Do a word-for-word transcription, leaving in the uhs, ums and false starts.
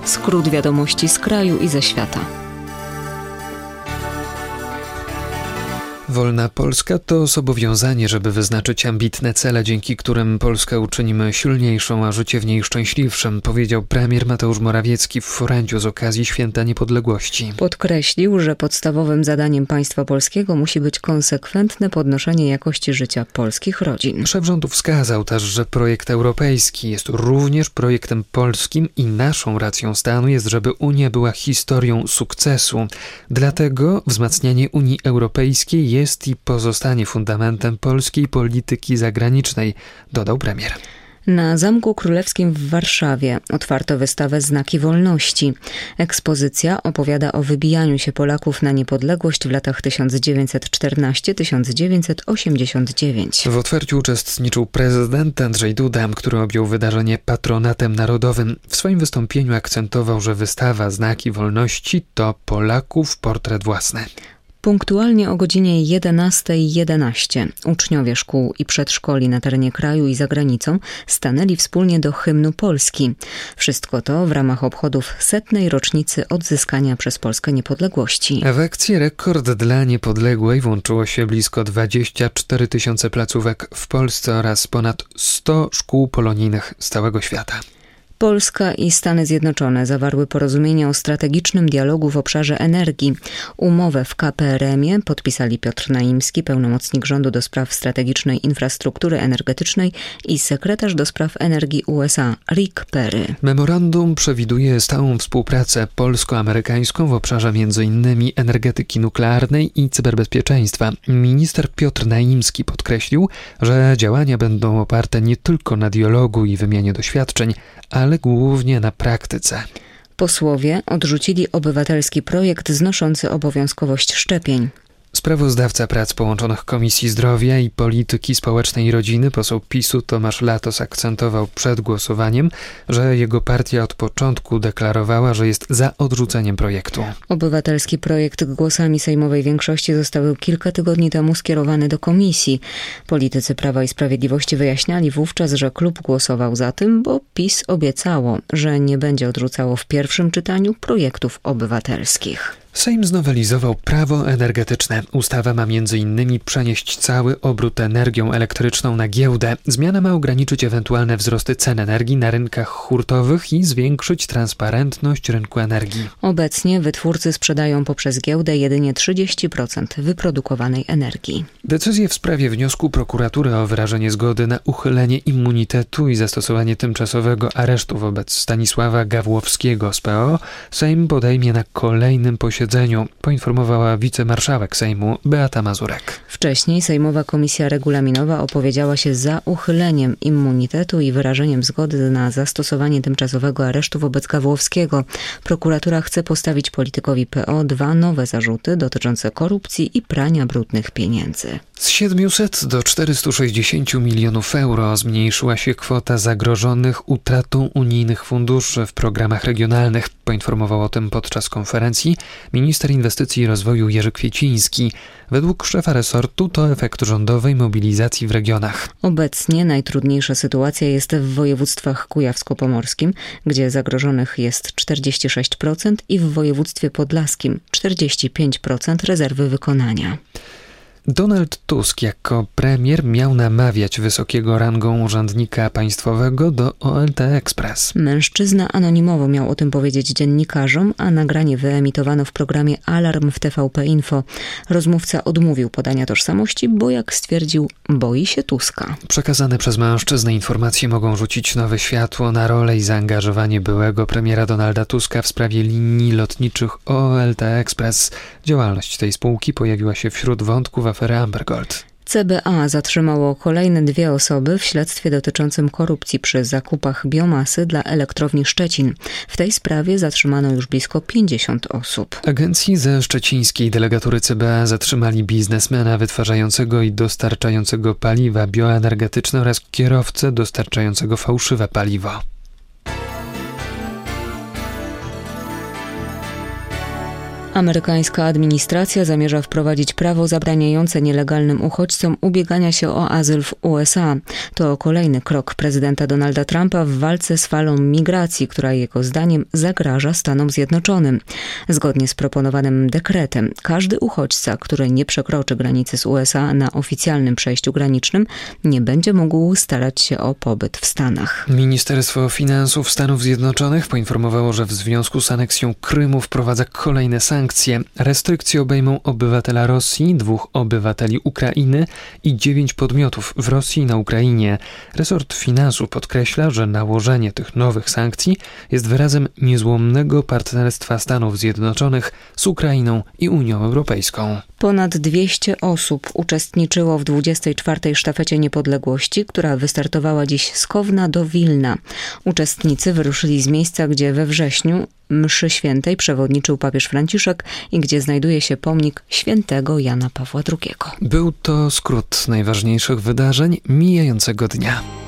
Skrót wiadomości z kraju i ze świata. Wolna Polska to zobowiązanie, żeby wyznaczyć ambitne cele, dzięki którym Polskę uczynimy silniejszą, a życie w niej szczęśliwszym, powiedział premier Mateusz Morawiecki w orędziu z okazji Święta Niepodległości. Podkreślił, że podstawowym zadaniem państwa polskiego musi być konsekwentne podnoszenie jakości życia polskich rodzin. Szef rządu wskazał też, że projekt europejski jest również projektem polskim i naszą racją stanu jest, żeby Unia była historią sukcesu. Dlatego wzmacnianie Unii Europejskiej jest jest i pozostanie fundamentem polskiej polityki zagranicznej, dodał premier. Na Zamku Królewskim w Warszawie otwarto wystawę Znaki Wolności. Ekspozycja opowiada o wybijaniu się Polaków na niepodległość w latach tysiąc dziewięćset czternasty do tysiąc dziewięćset osiemdziesiątego dziewiątego. W otwarciu uczestniczył prezydent Andrzej Duda, który objął wydarzenie patronatem narodowym. W swoim wystąpieniu akcentował, że wystawa Znaki Wolności to Polaków portret własny. Punktualnie o godzinie jedenastej jedenaście uczniowie szkół i przedszkoli na terenie kraju i za granicą stanęli wspólnie do hymnu Polski. Wszystko to w ramach obchodów setnej rocznicy odzyskania przez Polskę niepodległości. W akcję Rekord dla Niepodległej włączyło się blisko dwadzieścia cztery tysiące placówek w Polsce oraz ponad sto szkół polonijnych z całego świata. Polska i Stany Zjednoczone zawarły porozumienie o strategicznym dialogu w obszarze energii. Umowę w K P R M-ie podpisali Piotr Naimski, pełnomocnik rządu do spraw strategicznej infrastruktury energetycznej i sekretarz do spraw energii U S A Rick Perry. Memorandum przewiduje stałą współpracę polsko-amerykańską w obszarze między innymi energetyki nuklearnej i cyberbezpieczeństwa. Minister Piotr Naimski podkreślił, że działania będą oparte nie tylko na dialogu i wymianie doświadczeń, ale głównie na praktyce. Posłowie odrzucili obywatelski projekt znoszący obowiązkowość szczepień. Sprawozdawca prac połączonych Komisji Zdrowia i Polityki Społecznej i Rodziny, poseł PiS-u Tomasz Latos, akcentował przed głosowaniem, że jego partia od początku deklarowała, że jest za odrzuceniem projektu. Obywatelski projekt głosami sejmowej większości został kilka tygodni temu skierowany do komisji. Politycy Prawa i Sprawiedliwości wyjaśniali wówczas, że klub głosował za tym, bo PiS obiecało, że nie będzie odrzucało w pierwszym czytaniu projektów obywatelskich. Sejm znowelizował prawo energetyczne. Ustawa ma między innymi przenieść cały obrót energią elektryczną na giełdę. Zmiana ma ograniczyć ewentualne wzrosty cen energii na rynkach hurtowych i zwiększyć transparentność rynku energii. Obecnie wytwórcy sprzedają poprzez giełdę jedynie trzydzieści procent wyprodukowanej energii. Decyzję w sprawie wniosku prokuratury o wyrażenie zgody na uchylenie immunitetu i zastosowanie tymczasowego aresztu wobec Stanisława Gawłowskiego z P O Sejm podejmie na kolejnym posiedzeniu, poinformowała wicemarszałek Sejmu Beata Mazurek. Wcześniej Sejmowa Komisja Regulaminowa opowiedziała się za uchyleniem immunitetu i wyrażeniem zgody na zastosowanie tymczasowego aresztu wobec Gawłowskiego. Prokuratura chce postawić politykowi P O dwa nowe zarzuty dotyczące korupcji i prania brudnych pieniędzy. Z siedmiuset do czterystu sześćdziesięciu milionów euro zmniejszyła się kwota zagrożonych utratą unijnych funduszy w programach regionalnych. Poinformował o tym podczas konferencji minister inwestycji i rozwoju Jerzy Kwieciński. Według szefa resortu to efekt rządowej mobilizacji w regionach. Obecnie najtrudniejsza sytuacja jest w województwach kujawsko-pomorskim, gdzie zagrożonych jest czterdzieści sześć procent i w województwie podlaskim czterdzieści pięć procent rezerwy wykonania. Donald Tusk jako premier miał namawiać wysokiego rangą urzędnika państwowego do O L T Express. Mężczyzna anonimowo miał o tym powiedzieć dziennikarzom, a nagranie wyemitowano w programie Alarm w T V P Info. Rozmówca odmówił podania tożsamości, bo jak stwierdził, boi się Tuska. Przekazane przez mężczyznę informacje mogą rzucić nowe światło na rolę i zaangażowanie byłego premiera Donalda Tuska w sprawie linii lotniczych O L T Express. Działalność tej spółki pojawiła się wśród wątków afery Amber Gold. C B A zatrzymało kolejne dwie osoby w śledztwie dotyczącym korupcji przy zakupach biomasy dla elektrowni Szczecin. W tej sprawie zatrzymano już blisko pięćdziesiąt osób. Agencji ze szczecińskiej delegatury C B A zatrzymali biznesmena wytwarzającego i dostarczającego paliwa bioenergetyczne oraz kierowcę dostarczającego fałszywe paliwo. Amerykańska administracja zamierza wprowadzić prawo zabraniające nielegalnym uchodźcom ubiegania się o azyl w U S A. To kolejny krok prezydenta Donalda Trumpa w walce z falą migracji, która jego zdaniem zagraża Stanom Zjednoczonym. Zgodnie z proponowanym dekretem, każdy uchodźca, który nie przekroczy granicy z U S A na oficjalnym przejściu granicznym, nie będzie mógł starać się o pobyt w Stanach. Ministerstwo Finansów Stanów Zjednoczonych poinformowało, że w związku z aneksją Krymu wprowadza kolejne sankcje. Restrykcje obejmą obywatela Rosji, dwóch obywateli Ukrainy i dziewięć podmiotów w Rosji i na Ukrainie. Resort finansów podkreśla, że nałożenie tych nowych sankcji jest wyrazem niezłomnego partnerstwa Stanów Zjednoczonych z Ukrainą i Unią Europejską. Ponad dwieście osób uczestniczyło w dwudziestej czwartej Sztafecie Niepodległości, która wystartowała dziś z Kowna do Wilna. Uczestnicy wyruszyli z miejsca, gdzie we wrześniu mszy świętej przewodniczył papież Franciszek i gdzie znajduje się pomnik świętego Jana Pawła drugiego. Był to skrót najważniejszych wydarzeń mijającego dnia.